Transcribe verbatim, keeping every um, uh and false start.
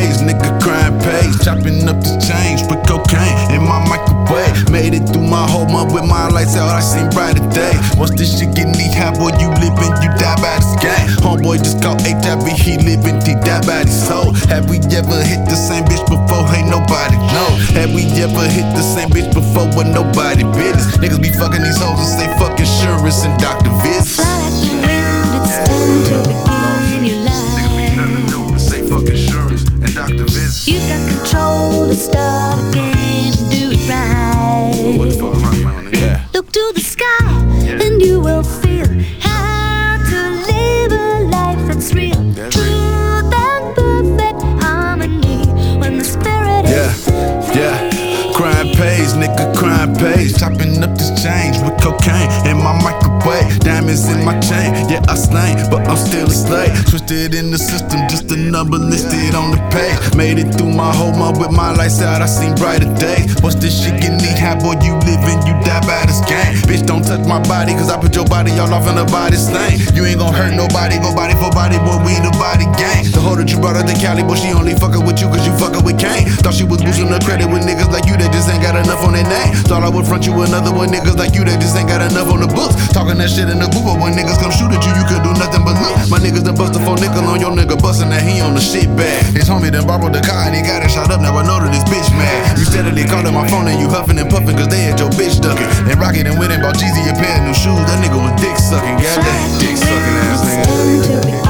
pays, nigga crime pays. Chopping up the change, put cocaine in my microwave. Made it through my whole month with my lights out, I seen brighter days. Once this shit get knee high, boy, you living, you die by this game. Homeboy just caught H I V, he living, he died by his soul. Have we ever hit the same bitch before? Ain't nobody know. Have we ever hit the same bitch before with nobody business? Niggas be fucking these hoes and say fuck insurance and doctor visits. Fly like the wind, it's time to begin your life. Niggas be nothing to do, say fuck insurance and doctor visits. You got control to start again and do it right. What the fuck am I doing? Yeah. Look to the sky and you will feel how to live a life that's real. That's Truth and perfect harmony when the spirit Yeah, is yeah. Crime pays, nigga, crime pays. Chopping up this change with cocaine in my microwave. Diamonds in my chain, yeah, I slain, but I'm still a slave. Twisted in the system, just a number listed on the page. Made it through my whole month with my lights out, I seen brighter days. Once this shit get knee high, boy, you living, you die by this game. Bitch, don't touch my body, cause I put your body all off in the body stain. You ain't gon' hurt nobody, go body for body, boy, we the body gang. The hoe that you brought up to Cali, boy, she only fuckin' with you cause you fuckin' with Kane. Thought she was boosting her credit with niggas like you that just ain't got enough on their name. Thought I would front you another one, niggas like you that just ain't got enough on the books. Talking that shit in the booth, but when niggas come shoot at you, you could do nothing but look. My niggas done bust a four nickel on your nigga, bustin' that he on the shit bag. His homie done borrowed the car and he got it shot up, now I know that this bitch mad. You steadily callin' my phone and you huffin' and puffin' cause they had your bitch duckin'. And Rocket and went and bought Jeezy a pair of new shoes, that nigga was dick sucking, goddamn dick sucking ass nigga.